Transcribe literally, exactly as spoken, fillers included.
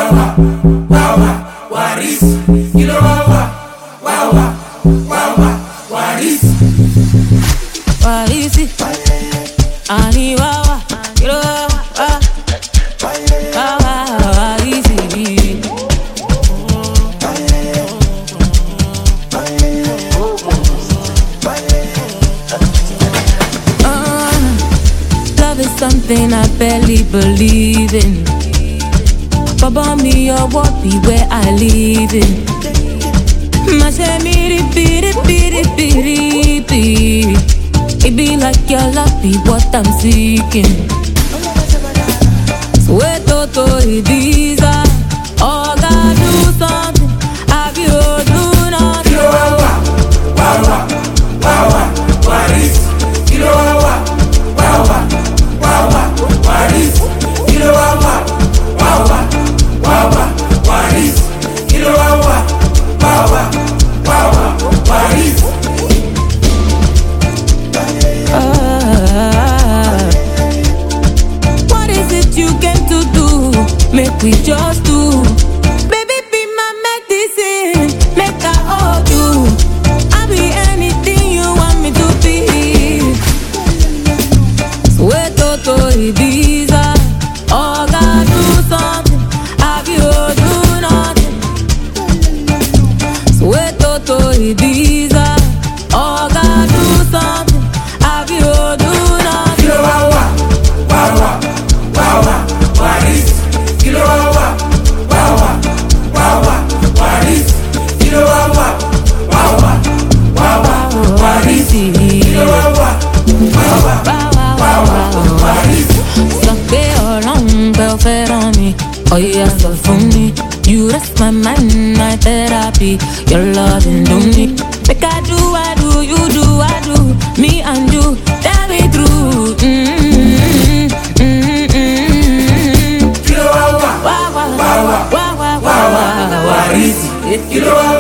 wawa, wawa, waris. Kilo wawa, wawa, wawa, waris. Warisi, ani wawa, kilo wawa, wawa, warisi. Uh, love is something I barely believe in. Baba me your what be where I live in. Mashe miri piri piri piri piri. It be like your love be what I'm seeking. Sweet Toto Ibiza. Oh God, do something. Have you do nothing? Kilo wawa, wawa, wawa, waris. Kilo wawa, wawa, wawa, waris. Kilo wawa, wawa, wawa, waris. Kilo wawa, wawa, wawa, waris. Ah, what is it you came to do? Make we just do. Baby, be my medicine. Make I hold you. I'll be anything you want me to be. Sweet Toto Ibiza. Oh God, do something. Have you do nothing? Sweet Toto Ibiza. Oh God, do something. Have you do nothing? Kilo wawa, wawa, wawa, waris. Kilo wawa, wawa, wawa, waris. Kilo wawa, wawa, wawa, waris. Kilo wawa, wawa, wawa, waris. Sọpé ọlọ́run pé ó fẹ́ràn mi, ọ̀yà sọ fún mi. You rest my mind, my therapy, your loving do me. Make I do, I do, you do, I do, me and you, tell me true. Mm-hmm, mm-hmm. Kilo wawa, Wawa, wawa, wawa, wawa, waris. Kilo wawa.